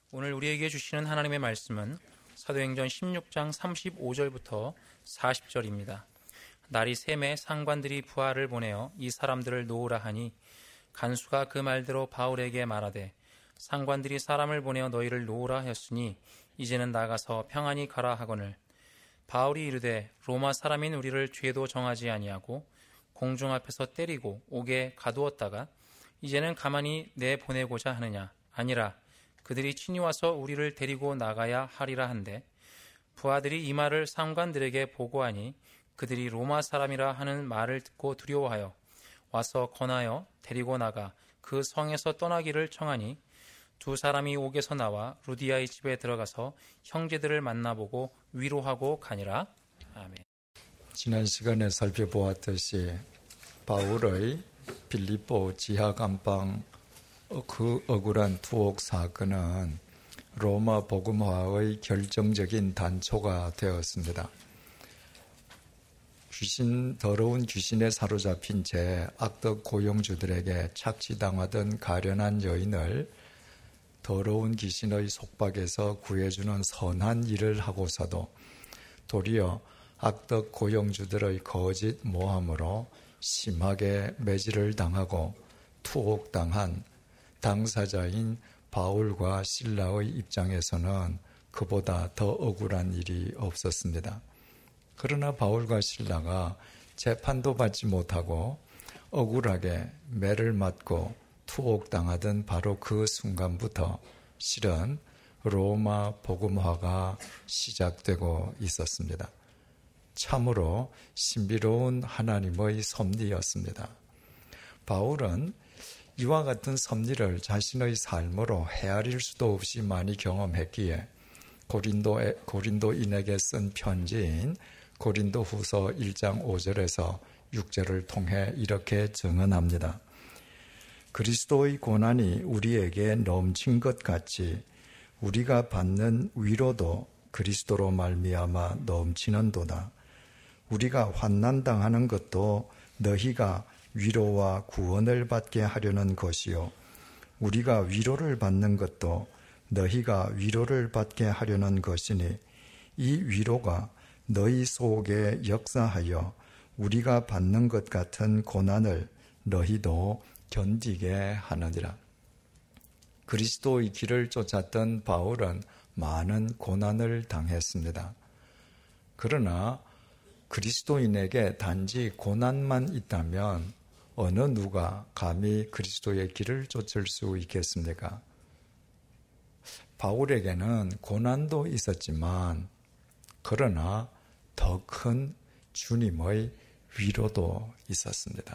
오늘 우리에게 주시는 하나님의 말씀은 사도행전 16장 35절부터 40절입니다. 날이 샘에 상관들이 부하를 보내어 이 사람들을 놓으라 하니 간수가 그 말대로 바울에게 말하되 상관들이 사람을 보내어 너희를 놓으라 하였으니 이제는 나가서 평안히 가라 하거늘 바울이 이르되 로마 사람인 우리를 죄도 정하지 아니하고 공중 앞에서 때리고 옥에 가두었다가 이제는 가만히 내보내고자 하느냐. 아니라 그들이 친히 와서 우리를 데리고 나가야 하리라 한데 부하들이 이 말을 상관들에게 보고하니 그들이 로마 사람이라 하는 말을 듣고 두려워하여 와서 권하여 데리고 나가 그 성에서 떠나기를 청하니 두 사람이 옥에서 나와 루디아의 집에 들어가서 형제들을 만나보고 위로하고 가니라. 아멘. 지난 시간에 살펴보았듯이 바울의 빌립보 지하감방 그 억울한 투옥 사건은 로마 복음화의 결정적인 단초가 되었습니다. 더러운 귀신에 사로잡힌 채 악덕 고용주들에게 착취당하던 가련한 여인을 더러운 귀신의 속박에서 구해주는 선한 일을 하고서도 도리어 악덕 고용주들의 거짓 모함으로 심하게 매질을 당하고 투옥당한 당사자인 바울과 실라의 입장에서는 그보다 더 억울한 일이 없었습니다. 그러나 바울과 실라가 재판도 받지 못하고 억울하게 매를 맞고 투옥당하던 바로 그 순간부터 실은 로마 복음화가 시작되고 있었습니다. 참으로 신비로운 하나님의 섭리였습니다. 바울은 이와 같은 섭리를 자신의 삶으로 헤아릴 수도 없이 많이 경험했기에 고린도인에게 쓴 편지인 고린도후서 1장 5절에서 6절을 통해 이렇게 증언합니다. 그리스도의 고난이 우리에게 넘친 것 같이 우리가 받는 위로도 그리스도로 말미암아 넘치는도다. 우리가 환난당하는 것도 너희가 위로와 구원을 받게 하려는 것이요 우리가 위로를 받는 것도 너희가 위로를 받게 하려는 것이니 이 위로가 너희 속에 역사하여 우리가 받는 것 같은 고난을 너희도 견디게 하느니라. 그리스도의 길을 쫓았던 바울은 많은 고난을 당했습니다. 그러나 그리스도인에게 단지 고난만 있다면 어느 누가 감히 그리스도의 길을 쫓을 수 있겠습니까? 바울에게는 고난도 있었지만 그러나 더 큰 주님의 위로도 있었습니다.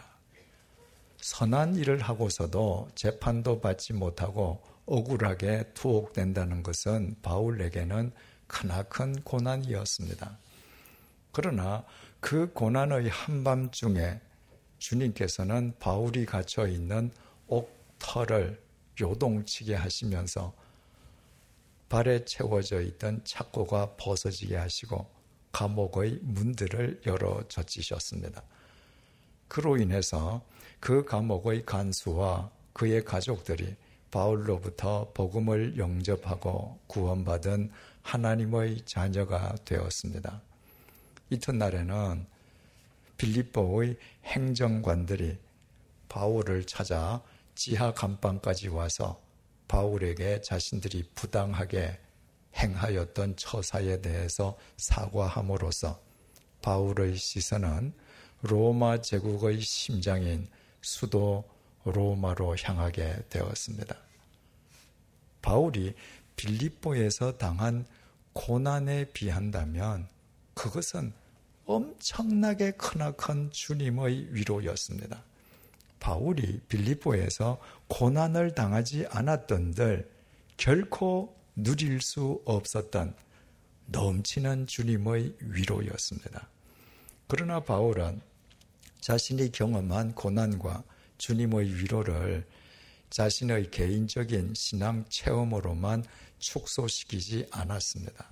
선한 일을 하고서도 재판도 받지 못하고 억울하게 투옥된다는 것은 바울에게는 크나큰 고난이었습니다. 그러나 그 고난의 한밤중에 주님께서는 바울이 갇혀 있는 옥터를 요동치게 하시면서 발에 채워져 있던 착고가 벗어지게 하시고 감옥의 문들을 열어 젖히셨습니다. 그로 인해서 그 감옥의 간수와 그의 가족들이 바울로부터 복음을 영접하고 구원받은 하나님의 자녀가 되었습니다. 이튿날에는 빌립보의 행정관들이 바울을 찾아 지하 감방까지 와서 바울에게 자신들이 부당하게 행하였던 처사에 대해서 사과함으로써 바울의 시선은 로마 제국의 심장인 수도 로마로 향하게 되었습니다. 바울이 빌립보에서 당한 고난에 비한다면 그것은 엄청나게 크나큰 주님의 위로였습니다. 바울이 빌립보에서 고난을 당하지 않았던들 결코 누릴 수 없었던 넘치는 주님의 위로였습니다. 그러나 바울은 자신이 경험한 고난과 주님의 위로를 자신의 개인적인 신앙 체험으로만 축소시키지 않았습니다.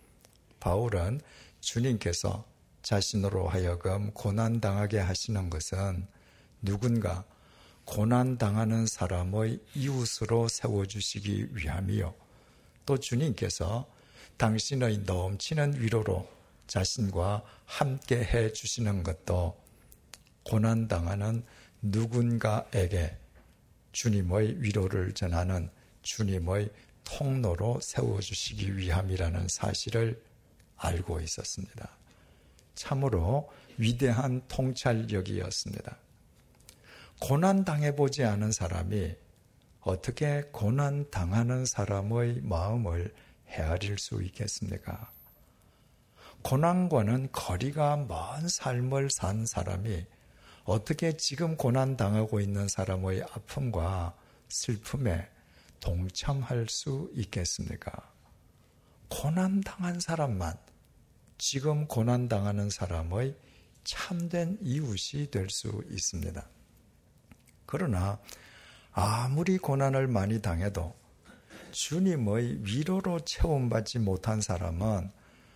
바울은 주님께서 자신으로 하여금 고난당하게 하시는 것은 누군가 고난당하는 사람의 이웃으로 세워주시기 위함이요 또 주님께서 당신의 넘치는 위로로 자신과 함께 해 주시는 것도 고난당하는 누군가에게 주님의 위로를 전하는 주님의 통로로 세워주시기 위함이라는 사실을 알고 있었습니다. 참으로 위대한 통찰력이었습니다. 고난당해보지 않은 사람이 어떻게 고난당하는 사람의 마음을 헤아릴 수 있겠습니까? 고난과는 거리가 먼 삶을 산 사람이 어떻게 지금 고난당하고 있는 사람의 아픔과 슬픔에 동참할 수 있겠습니까? 고난당한 사람만 지금 고난당하는 사람의 참된 이웃이 될 수 있습니다. 그러나 아무리 고난을 많이 당해도 주님의 위로로 체험받지 못한 사람은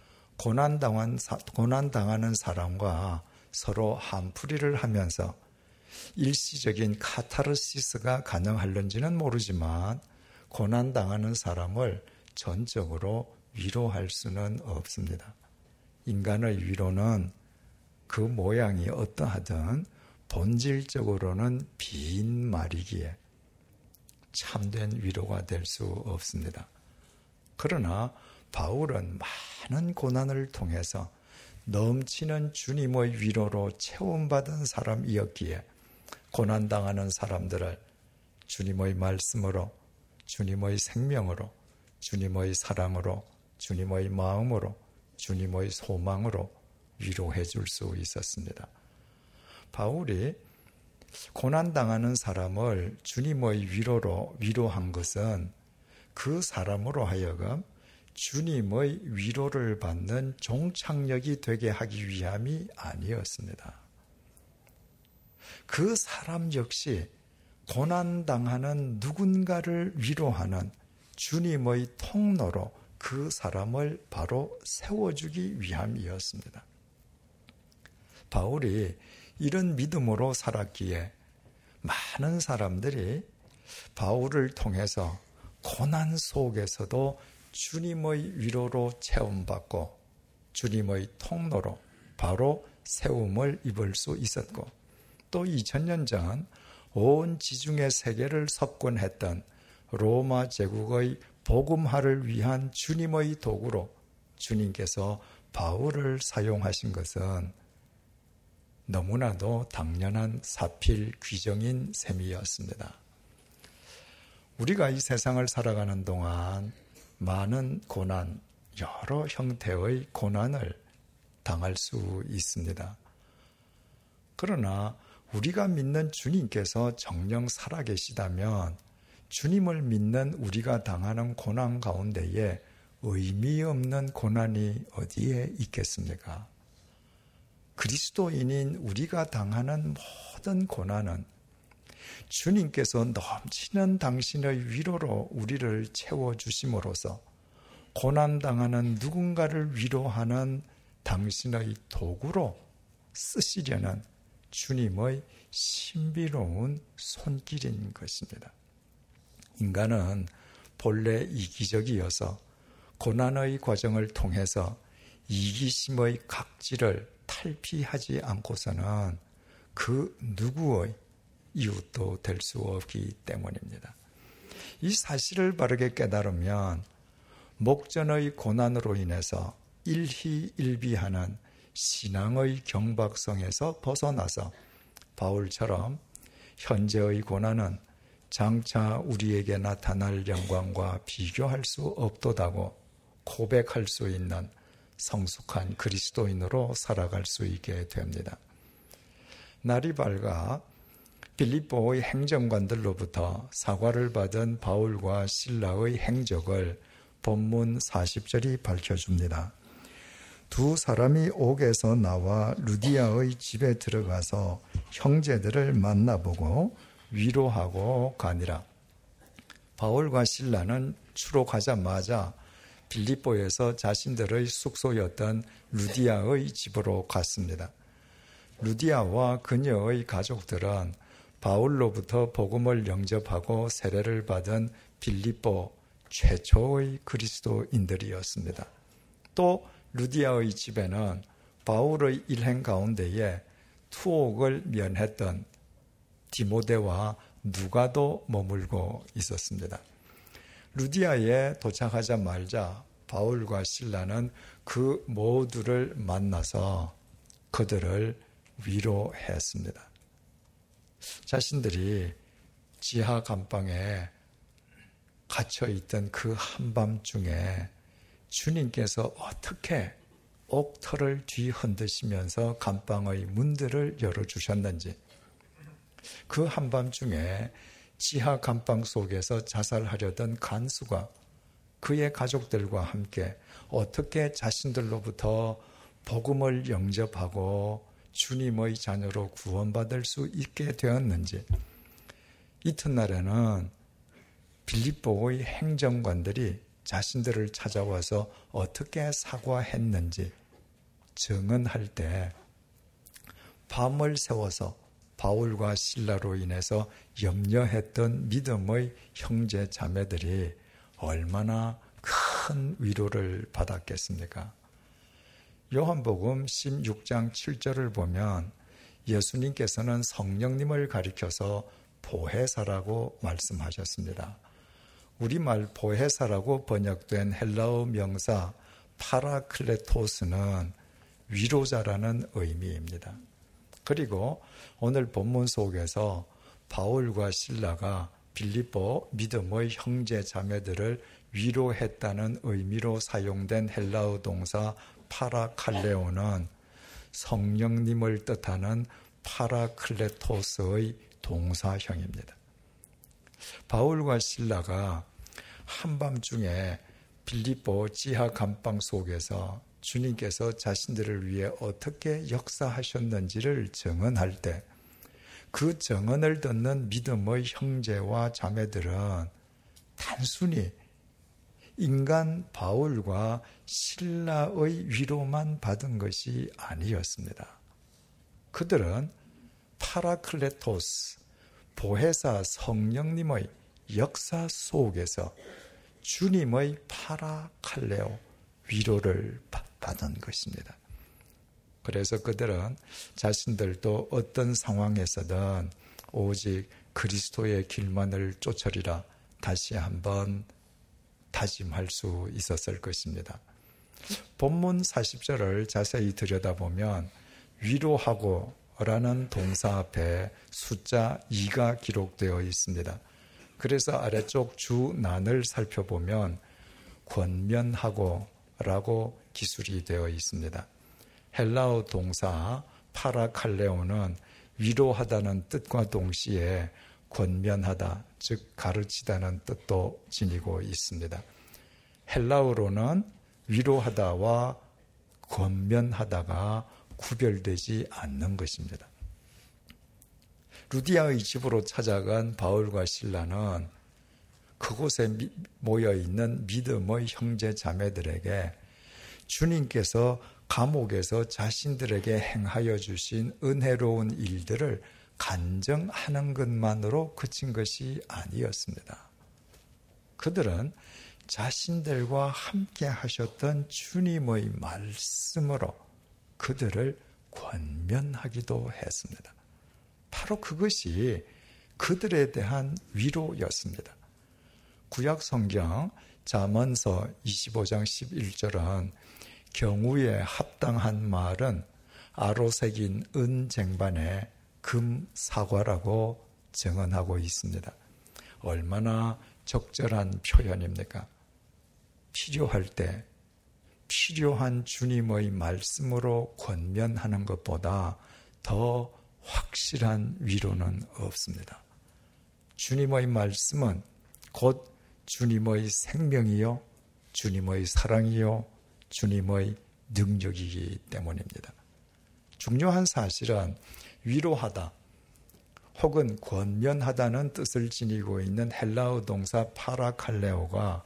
고난당하는 사람과 서로 한풀이를 하면서 일시적인 카타르시스가 가능할는지는 모르지만 고난당하는 사람을 전적으로 위로할 수는 없습니다. 인간의 위로는 그 모양이 어떠하든 본질적으로는 빈 말이기에 참된 위로가 될 수 없습니다. 그러나 바울은 많은 고난을 통해서 넘치는 주님의 위로로 체험받은 사람이었기에 고난당하는 사람들을 주님의 말씀으로, 주님의 생명으로, 주님의 사랑으로, 주님의 마음으로, 주님의 소망으로 위로해 줄 수 있었습니다. 바울이 고난당하는 사람을 주님의 위로로 위로한 것은 그 사람으로 하여금 주님의 위로를 받는 종착역이 되게 하기 위함이 아니었습니다. 그 사람 역시 고난당하는 누군가를 위로하는 주님의 통로로 그 사람을 바로 세워주기 위함이었습니다. 바울이 이런 믿음으로 살았기에 많은 사람들이 바울을 통해서 고난 속에서도 주님의 위로로 체험받고 주님의 통로로 바로 세움을 입을 수 있었고, 또 2000년 전 온 지중해 세계를 석권했던 로마 제국의 복음화를 위한 주님의 도구로 주님께서 바울을 사용하신 것은 너무나도 당연한 사필 귀정인 셈이었습니다. 우리가 이 세상을 살아가는 동안 많은 고난, 여러 형태의 고난을 당할 수 있습니다. 그러나 우리가 믿는 주님께서 정녕 살아계시다면 주님을 믿는 우리가 당하는 고난 가운데에 의미 없는 고난이 어디에 있겠습니까? 그리스도인인 우리가 당하는 모든 고난은 주님께서 넘치는 당신의 위로로 우리를 채워주심으로써 고난당하는 누군가를 위로하는 당신의 도구로 쓰시려는 주님의 신비로운 손길인 것입니다. 인간은 본래 이기적이어서 고난의 과정을 통해서 이기심의 각질을 탈피하지 않고서는 그 누구의 이웃도 될 수 없기 때문입니다. 이 사실을 바르게 깨달으면 목전의 고난으로 인해서 일희일비하는 신앙의 경박성에서 벗어나서 바울처럼 현재의 고난은 장차 우리에게 나타날 영광과 비교할 수 없도다고 고백할 수 있는 성숙한 그리스도인으로 살아갈 수 있게 됩니다. 날이 밝아 빌립보의 행정관들로부터 사과를 받은 바울과 실라의 행적을 본문 40절이 밝혀줍니다. 두 사람이 옥에서 나와 루디아의 집에 들어가서 형제들을 만나보고 위로하고 가니라. 바울과 실라는 추록하자마자 빌립보에서 자신들의 숙소였던 루디아의 집으로 갔습니다. 루디아와 그녀의 가족들은 바울로부터 복음을 영접하고 세례를 받은 빌립보 최초의 그리스도인들이었습니다. 또 루디아의 집에는 바울의 일행 가운데에 투옥을 면했던 디모데와 누가도 머물고 있었습니다. 루디아에 도착하자마자 바울과 실라는 그 모두를 만나서 그들을 위로했습니다. 자신들이 지하 감방에 갇혀있던 그 한밤중에 주님께서 어떻게 옥터를 뒤흔드시면서 감방의 문들을 열어주셨는지, 그 한밤중에 지하 감방 속에서 자살하려던 간수가 그의 가족들과 함께 어떻게 자신들로부터 복음을 영접하고 주님의 자녀로 구원받을 수 있게 되었는지, 이튿날에는 빌립보의 행정관들이 자신들을 찾아와서 어떻게 사과했는지 증언할 때 밤을 새워서 바울과 실라로 인해서 염려했던 믿음의 형제 자매들이 얼마나 큰 위로를 받았겠습니까? 요한복음 16장 7절을 보면 예수님께서는 성령님을 가리켜서 보혜사라고 말씀하셨습니다. 우리말 보혜사라고 번역된 헬라어 명사 파라클레토스는 위로자라는 의미입니다. 그리고 오늘 본문 속에서 바울과 실라가 빌립보 믿음의 형제 자매들을 위로했다는 의미로 사용된 헬라어 동사 파라칼레오는 성령님을 뜻하는 파라클레토스의 동사형입니다. 바울과 실라가 한밤중에 빌립보 지하 감방 속에서 주님께서 자신들을 위해 어떻게 역사하셨는지를 증언할 때 그 증언을 듣는 믿음의 형제와 자매들은 단순히 인간 바울과 실라의 위로만 받은 것이 아니었습니다. 그들은 파라클레토스, 보혜사 성령님의 역사 속에서 주님의 파라칼레오, 위로를 받은 것입니다. 그래서 그들은 자신들도 어떤 상황에서든 오직 그리스도의 길만을 쫓으리라 다시 한번 다짐할 수 있었을 것입니다. 본문 40절을 자세히 들여다보면 위로하고 라는 동사 앞에 숫자 2가 기록되어 있습니다. 그래서 아래쪽 주난을 살펴보면 권면하고 라고 기술이 되어 있습니다. 헬라어 동사 파라칼레오는 위로하다는 뜻과 동시에 권면하다, 즉 가르치다는 뜻도 지니고 있습니다. 헬라어로는 위로하다와 권면하다가 구별되지 않는 것입니다. 루디아의 집으로 찾아간 바울과 실라는 그곳에 모여있는 믿음의 형제 자매들에게 주님께서 감옥에서 자신들에게 행하여 주신 은혜로운 일들을 간증하는 것만으로 그친 것이 아니었습니다. 그들은 자신들과 함께 하셨던 주님의 말씀으로 그들을 권면하기도 했습니다. 바로 그것이 그들에 대한 위로였습니다. 구약 성경 잠언서 25장 11절은 경우에 합당한 말은 아로새긴 은 쟁반에 금 사과라고 증언하고 있습니다. 얼마나 적절한 표현입니까? 필요할 때 필요한 주님의 말씀으로 권면하는 것보다 더 확실한 위로는 없습니다. 주님의 말씀은 곧 주님의 생명이요, 주님의 사랑이요, 주님의 능력이기 때문입니다. 중요한 사실은 위로하다 혹은 권면하다는 뜻을 지니고 있는 헬라어 동사 파라칼레오가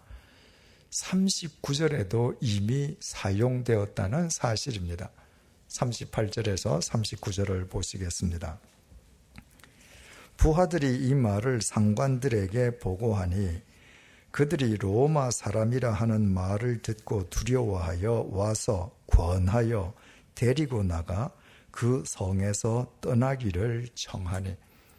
39절에도 이미 사용되었다는 사실입니다. 38절에서 39절을 보시겠습니다. 부하들이 이 말을 상관들에게 보고하니 그들이 로마 사람이라 하는 말을 듣고 두려워하여 와서 권하여 데리고 나가 그 성에서 떠나기를 청하니.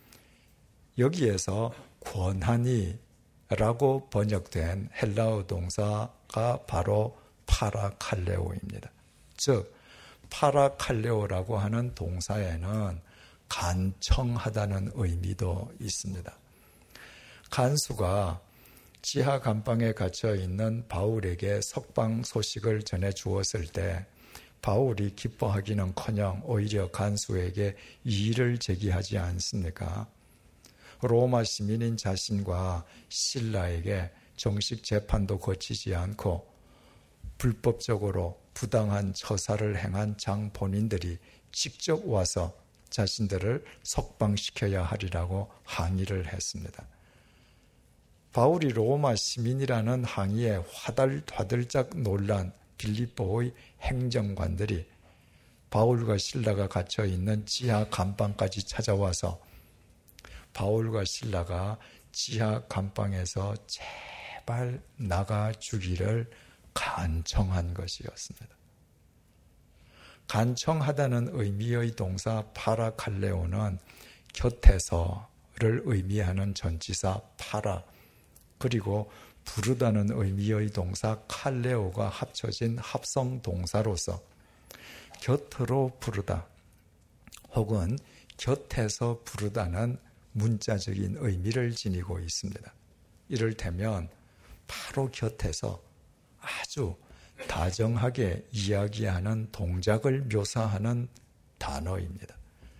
여기에서 권하니 라고 번역된 헬라어 동사가 바로 파라칼레오입니다. 즉 파라칼레오라고 하는 동사에는 간청하다는 의미도 있습니다. 간수가 지하 감방에 갇혀 있는 바울에게 석방 소식을 전해 주었을 때 바울이 기뻐하기는커녕 오히려 간수에게 이의를 제기하지 않습니까? 로마 시민인 자신과 실라에게 정식 재판도 거치지 않고 불법적으로 부당한 처사를 행한 장 본인들이 직접 와서 자신들을 석방시켜야 하리라고 항의를 했습니다. 바울이 로마 시민이라는 항의에 화들짝 놀란 빌립보의 행정관들이 바울과 실라가 갇혀 있는 지하 감방까지 찾아와서 바울과 실라가 지하 감방에서 제발 나가주기를 간청한 것이었습니다. 간청하다는 의미의 동사 파라칼레오는 곁에서를 의미하는 전치사 파라, 그리고 부르다는 의미의 동사 칼레오가 합쳐진 합성 동사로서 곁으로 부르다 혹은 곁에서 부르다는 문자적인 의미를 지니고 있습니다. 이를테면 바로 곁에서 아주 다정하게 이야기하는 동작을 묘사하는 단어입니다.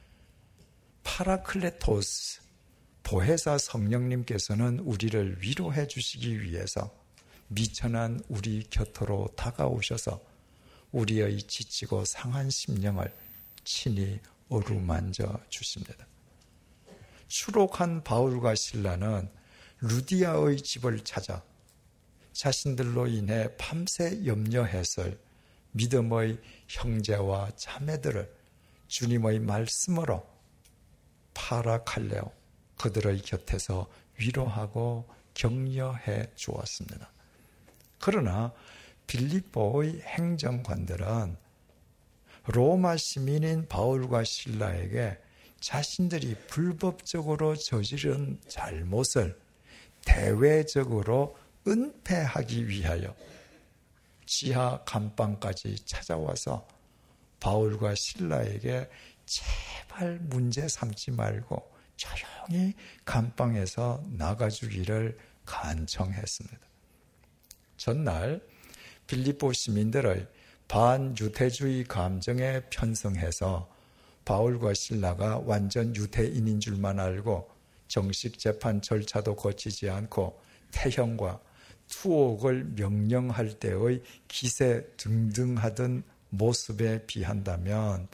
파라클레토스, 보혜사 성령님께서는 우리를 위로해 주시기 위해서 미천한 우리 곁으로 다가오셔서 우리의 지치고 상한 심령을 친히 어루만져 주십니다. 추록한 바울과 실라는 루디아의 집을 찾아 자신들로 인해 밤새 염려했을 믿음의 형제와 자매들을 주님의 말씀으로 파라칼레오, 그들의 곁에서 위로하고 격려해 주었습니다. 그러나 빌립보의 행정관들은 로마 시민인 바울과 실라에게 자신들이 불법적으로 저지른 잘못을 대외적으로 은폐하기 위하여 지하 감방까지 찾아와서 바울과 실라에게 제발 문제 삼지 말고 조용히 감방에서 나가주기를 간청했습니다. 전날 빌립보 시민들의 반유대주의 감정에 편승해서 바울과 실라가 완전 유대인인 줄만 알고 정식 재판 절차도 거치지 않고 태형과 투옥을 명령할 때의 기세 등등하던 모습에 비한다면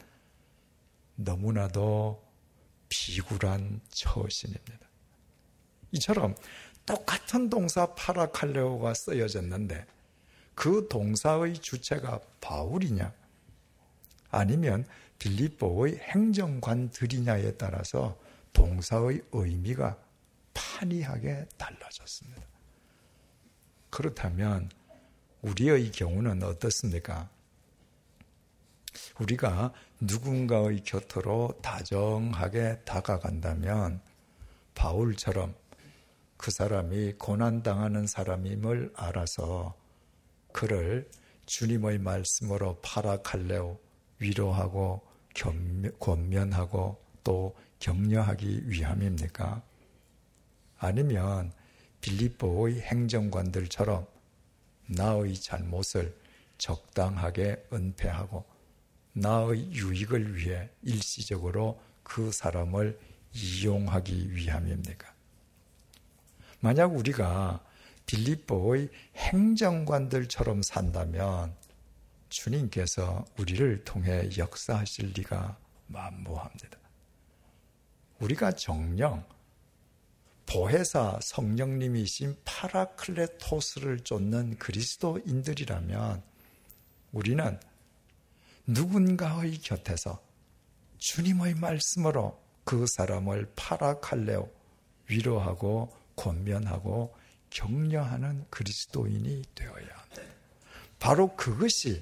너무나도 비굴한 처신입니다. 이처럼 똑같은 동사 파라칼레오가 쓰여졌는데 그 동사의 주체가 바울이냐 아니면 빌립보의 행정관들이냐에 따라서 동사의 의미가 판이하게 달라졌습니다. 그렇다면 우리의 경우는 어떻습니까? 우리가 누군가의 곁으로 다정하게 다가간다면 바울처럼 그 사람이 고난당하는 사람임을 알아서 그를 주님의 말씀으로 파라칼레오, 위로하고 권면하고 또 격려하기 위함입니까? 아니면 빌립보의 행정관들처럼 나의 잘못을 적당하게 은폐하고 나의 유익을 위해 일시적으로 그 사람을 이용하기 위함입니까? 만약 우리가 빌립보의 행정관들처럼 산다면 주님께서 우리를 통해 역사하실 리가 만무합니다. 우리가 정녕 보혜사 성령님이신 파라클레토스를 쫓는 그리스도인들이라면 우리는 누군가의 곁에서 주님의 말씀으로 그 사람을 파라칼레오, 위로하고 권면하고 격려하는 그리스도인이 되어야 합니다. 바로 그것이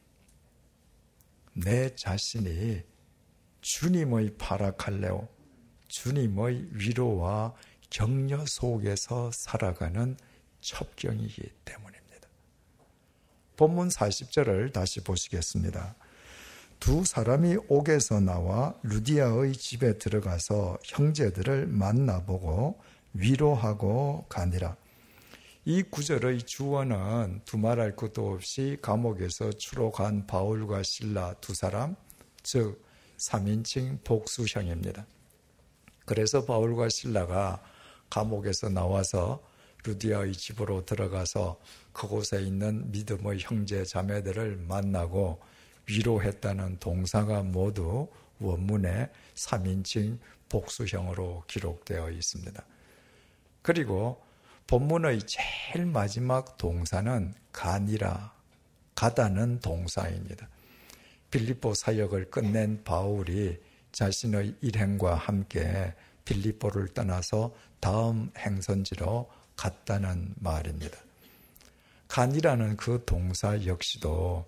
내 자신이 주님의 파라칼레오, 주님의 위로와 격려 속에서 살아가는 첩경이기 때문입니다. 본문 40절을 다시 보시겠습니다. 두 사람이 옥에서 나와 루디아의 집에 들어가서 형제들을 만나보고 위로하고 가니라. 이 구절의 주어는 두말할 것도 없이 감옥에서 추록한 바울과 실라 두 사람, 즉 3인칭 복수형입니다. 그래서 바울과 실라가 감옥에서 나와서 루디아의 집으로 들어가서 그곳에 있는 믿음의 형제 자매들을 만나고 위로했다는 동사가 모두 원문에 3인칭 복수형으로 기록되어 있습니다. 그리고 본문의 제일 마지막 동사는 가니라, 가다는 동사입니다. 빌립보 사역을 끝낸 바울이 자신의 일행과 함께 빌립보를 떠나서 다음 행선지로 갔다는 말입니다. 가니라는 그 동사 역시도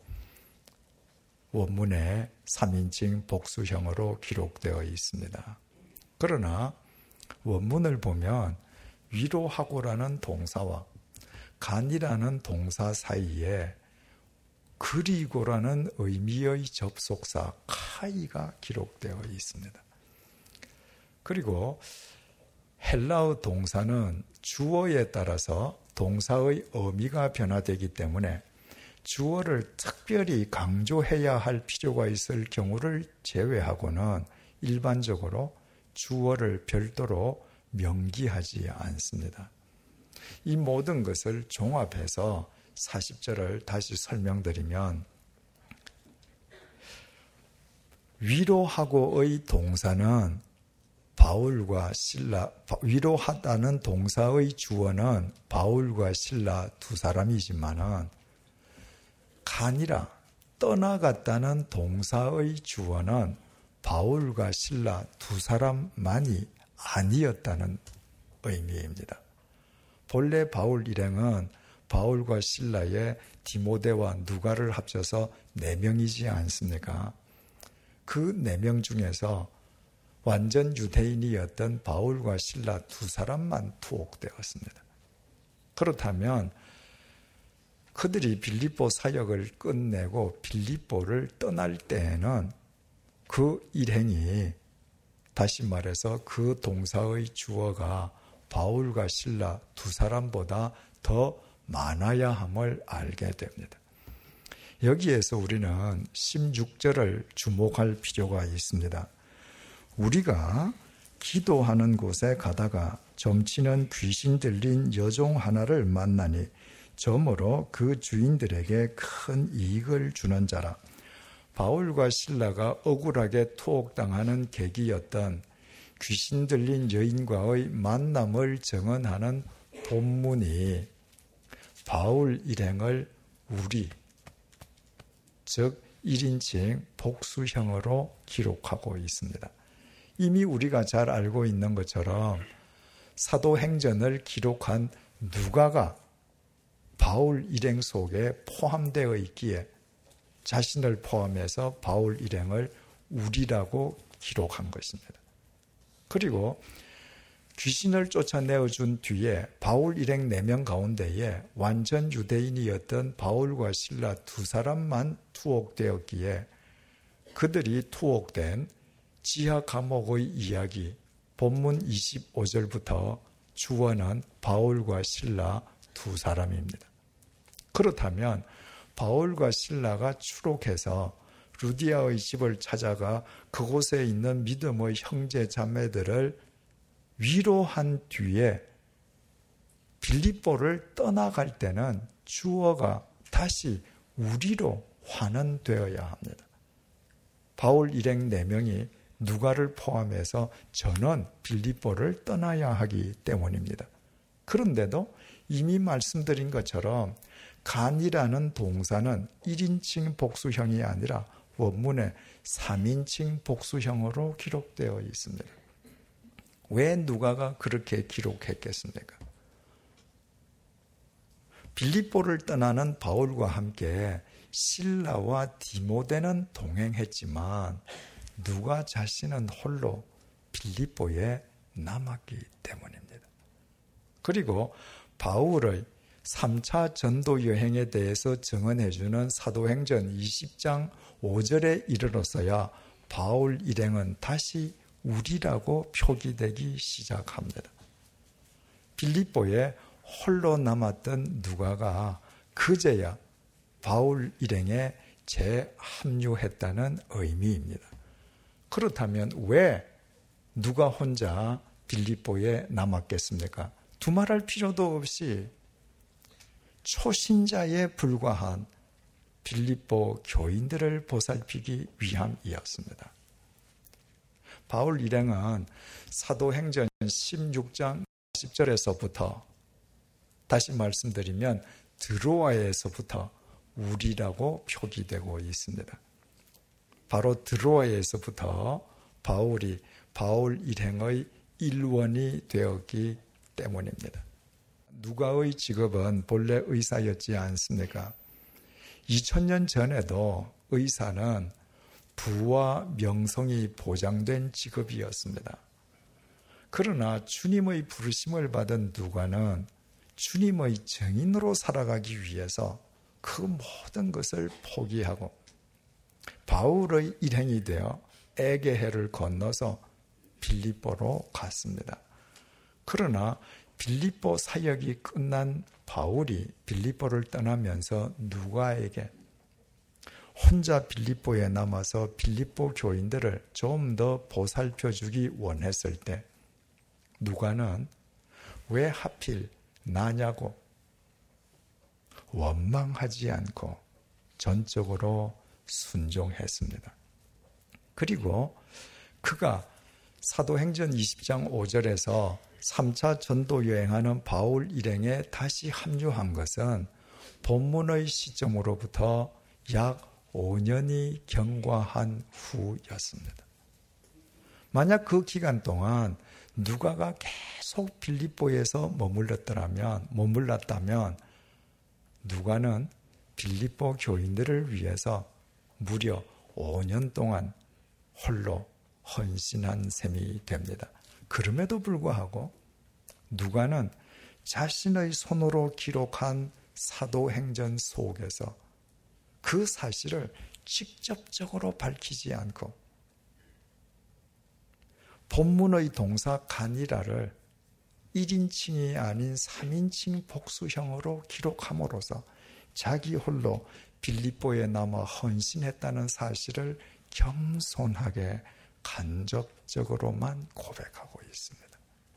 원문에 3인칭 복수형으로 기록되어 있습니다. 그러나 원문을 보면 위로하고라는 동사와 간이라는 동사 사이에 그리고라는 의미의 접속사 카이가 기록되어 있습니다. 그리고 헬라어 동사는 주어에 따라서 동사의 의미가 변화되기 때문에 주어를 특별히 강조해야 할 필요가 있을 경우를 제외하고는 일반적으로 주어를 별도로 명기하지 않습니다. 이 모든 것을 종합해서 40절을 다시 설명드리면 위로하고의 동사는 바울과 실라, 위로하다는 동사의 주어는 바울과 실라 두 사람이지만은 가니라, 떠나갔다는 동사의 주어는 바울과 실라 두 사람만이 아니었다는 의미입니다. 본래 바울 일행은 바울과 실라의 디모데와 누가를 합쳐서 4명이지 않습니까? 그 4명 중에서 완전 유대인이었던 바울과 실라 두 사람만 투옥되었습니다. 그렇다면 그들이 빌립보 사역을 끝내고 빌립보를 떠날 때에는 그 일행이, 다시 말해서 그 동사의 주어가 바울과 실라 두 사람보다 더 많아야 함을 알게 됩니다. 여기에서 우리는 16절을 주목할 필요가 있습니다. 우리가 기도하는 곳에 가다가 점치는 귀신 들린 여종 하나를 만나니 점으로 그 주인들에게 큰 이익을 주는 자라. 바울과 실라가 억울하게 투옥당하는 계기였던 귀신 들린 여인과의 만남을 증언하는 본문이 바울 일행을 우리, 즉 1인칭 복수형으로 기록하고 있습니다. 이미 우리가 잘 알고 있는 것처럼 사도행전을 기록한 누가가 바울 일행 속에 포함되어 있기에 자신을 포함해서 바울 일행을 우리라고 기록한 것입니다. 그리고 귀신을 쫓아내어준 뒤에 바울 일행 4명 가운데에 완전 유대인이었던 바울과 실라 두 사람만 투옥되었기에 그들이 투옥된 지하 감옥의 이야기, 본문 25절부터 주어는 바울과 실라 두 사람입니다. 그렇다면 바울과 실라가 추록해서 루디아의 집을 찾아가 그곳에 있는 믿음의 형제 자매들을 위로한 뒤에 빌립보를 떠나갈 때는 주어가 다시 우리로 환원되어야 합니다. 바울 일행 4명이 누가를 포함해서 전원 빌립보를 떠나야 하기 때문입니다. 그런데도 이미 말씀드린 것처럼 간이라는 동사는 1인칭 복수형이 아니라 원문에 3인칭 복수형으로 기록되어 있습니다. 왜 누가가 그렇게 기록했겠습니까? 빌립보를 떠나는 바울과 함께 실라와 디모데는 동행했지만 누가 자신은 홀로 빌립보에 남았기 때문입니다. 그리고 바울의 3차 전도 여행에 대해서 증언해주는 사도행전 20장 5절에 이르러서야 바울 일행은 다시 우리라고 표기되기 시작합니다. 빌립보에 홀로 남았던 누가가 그제야 바울 일행에 재합류했다는 의미입니다. 그렇다면 왜 누가 혼자 빌립보에 남았겠습니까? 두말할 필요도 없이 초신자에 불과한 빌립보 교인들을 보살피기 위함이었습니다. 바울 일행은 사도행전 16장 10절에서부터 다시 말씀드리면 드로아에서부터 우리라고 표기되고 있습니다. 바로 드로아에서부터 바울이 바울 일행의 일원이 되었기 때문입니다. 누가의 직업은 본래 의사였지 않습니까? 2000년 전에도 의사는 부와 명성이 보장된 직업이었습니다. 그러나 주님의 부르심을 받은 누가는 주님의 증인으로 살아가기 위해서 그 모든 것을 포기하고 바울의 일행이 되어 에게해를 건너서 빌립보로 갔습니다. 그러나 빌립보 사역이 끝난 바울이 빌립보를 떠나면서 누가에게 혼자 빌립보에 남아서 빌립보 교인들을 좀 더 보살펴주기 원했을 때 누가는 왜 하필 나냐고 원망하지 않고 전적으로 순종했습니다. 그리고 그가 사도행전 20장 5절에서 3차 전도 여행하는 바울 일행에 다시 합류한 것은 본문의 시점으로부터 약 5년이 경과한 후였습니다. 만약 그 기간 동안 누가가 계속 빌립보에서 머물렀다면 누가는 빌립보 교인들을 위해서 무려 5년 동안 홀로 헌신한 셈이 됩니다. 그럼에도 불구하고 누가는 자신의 손으로 기록한 사도행전 속에서 그 사실을 직접적으로 밝히지 않고 본문의 동사 가니라를 1인칭이 아닌 3인칭 복수형으로 기록함으로써 자기 홀로 빌립보에 남아 헌신했다는 사실을 겸손하게 간접적으로만 고백하고 있습니다.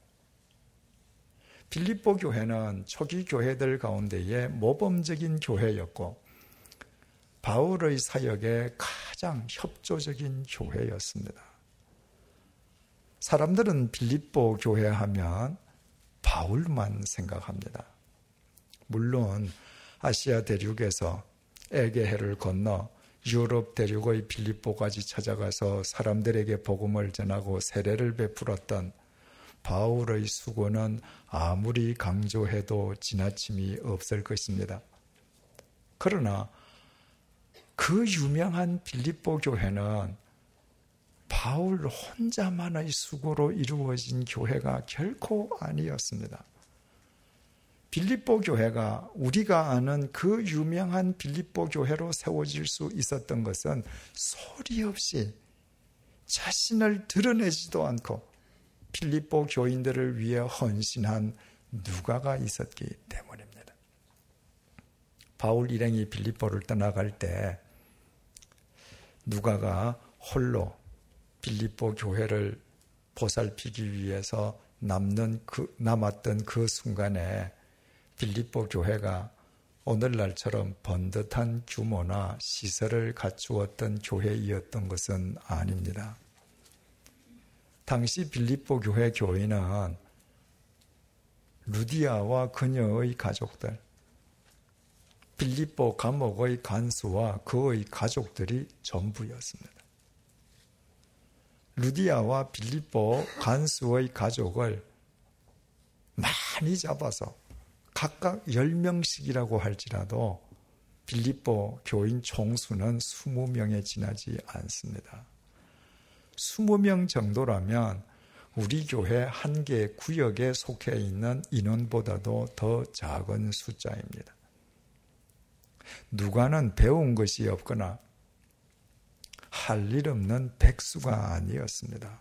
빌립보 교회는 초기 교회들 가운데의 모범적인 교회였고 바울의 사역에 가장 협조적인 교회였습니다. 사람들은 빌립보 교회 하면 바울만 생각합니다. 물론 아시아 대륙에서 에게해를 건너 유럽 대륙의 빌립보까지 찾아가서 사람들에게 복음을 전하고 세례를 베풀었던 바울의 수고는 아무리 강조해도 지나침이 없을 것입니다. 그러나 그 유명한 빌립보 교회는 바울 혼자만의 수고로 이루어진 교회가 결코 아니었습니다. 빌립보 교회가 우리가 아는 그 유명한 빌립보 교회로 세워질 수 있었던 것은 소리 없이 자신을 드러내지도 않고 빌립보 교인들을 위해 헌신한 누가가 있었기 때문입니다. 바울 일행이 빌립보를 떠나갈 때 누가가 홀로 빌립보 교회를 보살피기 위해서 남았던 그 순간에 빌립보 교회가 오늘날처럼 번듯한 규모나 시설을 갖추었던 교회이었던 것은 아닙니다. 당시 빌립보 교회 교인은 루디아와 그녀의 가족들, 빌립보 감옥의 간수와 그의 가족들이 전부였습니다. 루디아와 빌립보 간수의 가족을 많이 잡아서 각각 10명씩이라고 할지라도 빌립보 교인 총수는 20명에 지나지 않습니다. 20명 정도라면 우리 교회 한 개 구역에 속해 있는 인원보다도 더 작은 숫자입니다. 누가는 배운 것이 없거나 할 일 없는 백수가 아니었습니다.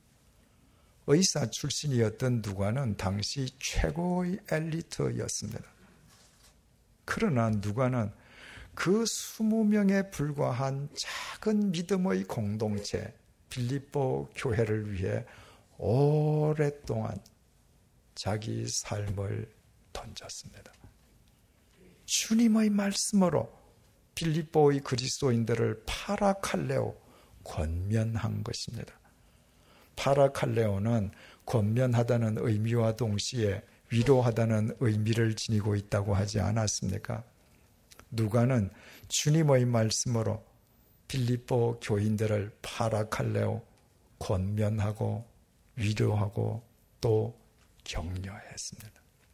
의사 출신이었던 누가는 당시 최고의 엘리트였습니다. 그러나 누가는 그 20명에 불과한 작은 믿음의 공동체 빌립보 교회를 위해 오랫동안 자기 삶을 던졌습니다. 주님의 말씀으로 빌립보의 그리스도인들을 파라칼레오, 권면한 것입니다. 파라칼레오는 권면하다는 의미와 동시에 위로하다는 의미를 지니고 있다고 하지 않았습니까? 누가는 주님의 말씀으로 빌립보 교인들을 파라칼레오, 권면하고 위로하고 또 격려했습니다.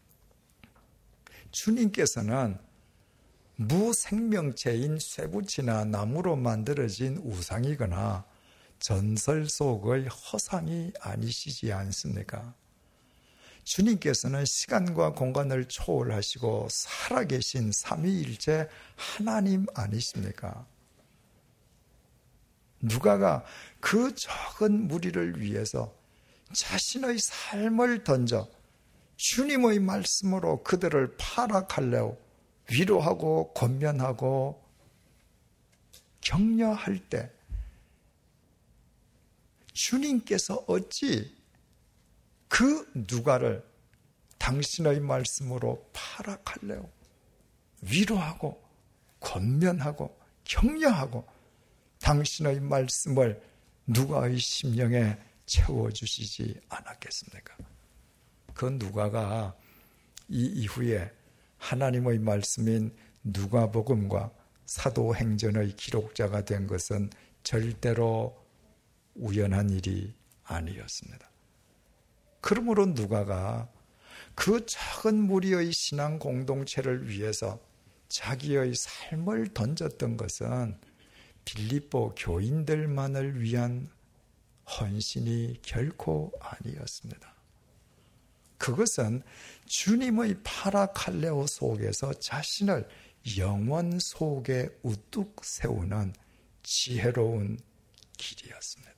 주님께서는 무생명체인 쇠붙이나 나무로 만들어진 우상이거나 전설 속의 허상이 아니시지 않습니까? 주님께서는 시간과 공간을 초월하시고 살아계신 삼위일체 하나님 아니십니까? 누가가 그 적은 무리를 위해서 자신의 삶을 던져 주님의 말씀으로 그들을 파라칼레오, 위로하고 권면하고 격려할 때 주님께서 어찌 그 누가를 당신의 말씀으로 파라칼레오, 위로하고 권면하고 격려하고 당신의 말씀을 누가의 심령에 채워주시지 않았겠습니까? 그 누가가 이 이후에 하나님의 말씀인 누가복음과 사도행전의 기록자가 된 것은 절대로 우연한 일이 아니었습니다. 그러므로 누가가 그 작은 무리의 신앙 공동체를 위해서 자기의 삶을 던졌던 것은 빌립보 교인들만을 위한 헌신이 결코 아니었습니다. 그것은 주님의 파라칼레오 속에서 자신을 영원 속에 우뚝 세우는 지혜로운 길이었습니다.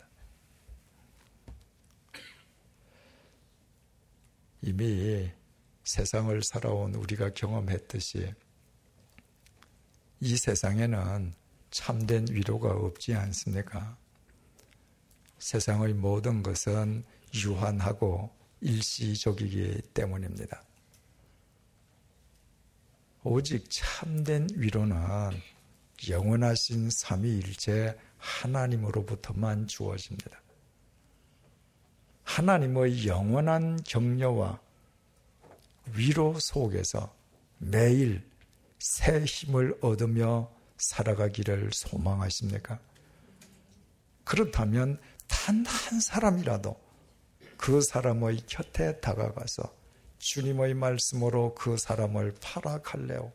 이미 세상을 살아온 우리가 경험했듯이 이 세상에는 참된 위로가 없지 않습니까? 세상의 모든 것은 유한하고 일시적이기 때문입니다. 오직 참된 위로는 영원하신 삼위일체 하나님으로부터만 주어집니다. 하나님의 영원한 격려와 위로 속에서 매일 새 힘을 얻으며 살아가기를 소망하십니까? 그렇다면 단 한 사람이라도 그 사람의 곁에 다가가서 주님의 말씀으로 그 사람을 파라칼레오,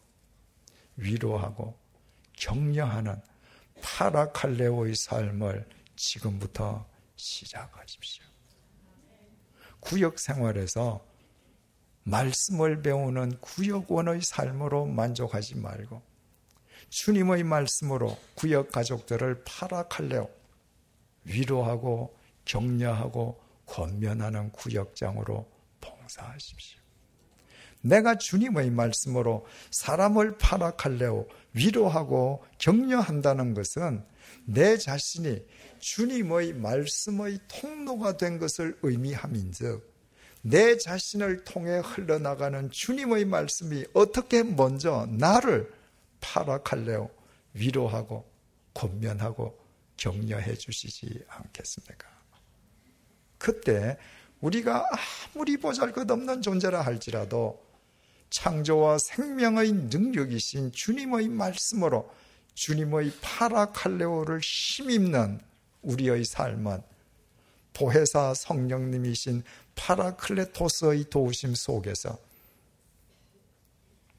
위로하고 격려하는 파라칼레오의 삶을 지금부터 시작하십시오. 구역 생활에서 말씀을 배우는 구역원의 삶으로 만족하지 말고 주님의 말씀으로 구역 가족들을 파라칼레오, 위로하고 격려하고 권면하는 구역장으로 봉사하십시오. 내가 주님의 말씀으로 사람을 파라칼레오, 위로하고 격려한다는 것은 내 자신이 주님의 말씀의 통로가 된 것을 의미함인즉 내 자신을 통해 흘러나가는 주님의 말씀이 어떻게 먼저 나를 파라칼레오, 위로하고 권면하고 격려해 주시지 않겠습니까? 그때 우리가 아무리 보잘것없는 존재라 할지라도 창조와 생명의 능력이신 주님의 말씀으로 주님의 파라칼레오를 힘입는 우리의 삶은 보혜사 성령님이신 파라클레토스의 도우심 속에서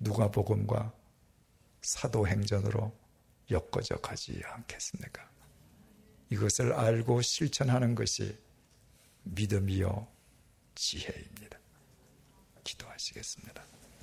누가복음과 사도행전으로 엮어져 가지 않겠습니까? 이것을 알고 실천하는 것이 믿음이요 지혜입니다. 기도하시겠습니다.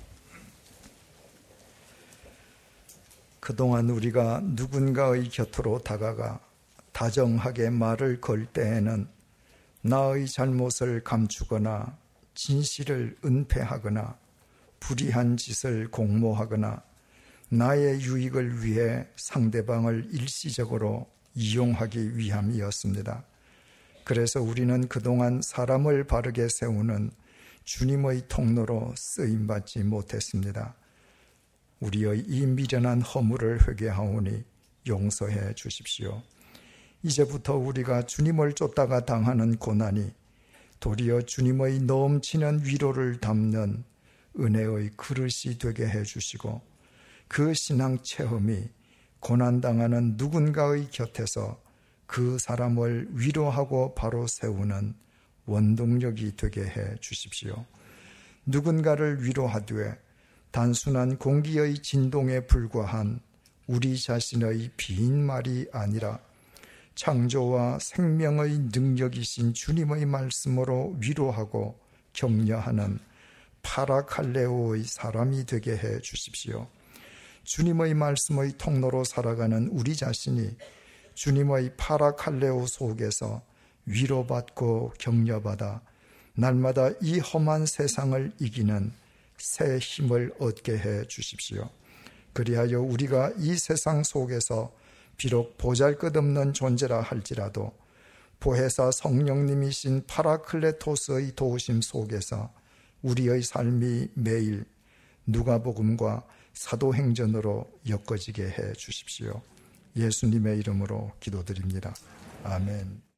그동안 우리가 누군가의 곁으로 다가가 다정하게 말을 걸 때에는 나의 잘못을 감추거나 진실을 은폐하거나 불의한 짓을 공모하거나 나의 유익을 위해 상대방을 일시적으로 이용하기 위함이었습니다. 그래서 우리는 그동안 사람을 바르게 세우는 주님의 통로로 쓰임받지 못했습니다. 우리의 이 미련한 허물을 회개하오니 용서해 주십시오. 이제부터 우리가 주님을 쫓다가 당하는 고난이 도리어 주님의 넘치는 위로를 담는 은혜의 그릇이 되게 해주시고 그 신앙 체험이 고난당하는 누군가의 곁에서 그 사람을 위로하고 바로 세우는 원동력이 되게 해 주십시오. 누군가를 위로하되 단순한 공기의 진동에 불과한 우리 자신의 빈 말이 아니라 창조와 생명의 능력이신 주님의 말씀으로 위로하고 격려하는 파라칼레오의 사람이 되게 해 주십시오. 주님의 말씀의 통로로 살아가는 우리 자신이 주님의 파라칼레오 속에서 위로받고 격려받아 날마다 이 험한 세상을 이기는 새 힘을 얻게 해 주십시오. 그리하여 우리가 이 세상 속에서 비록 보잘것없는 존재라 할지라도 보혜사 성령님이신 파라클레토스의 도우심 속에서 우리의 삶이 매일 누가복음과 사도행전으로 엮어지게 해 주십시오. 예수님의 이름으로 기도드립니다. 아멘.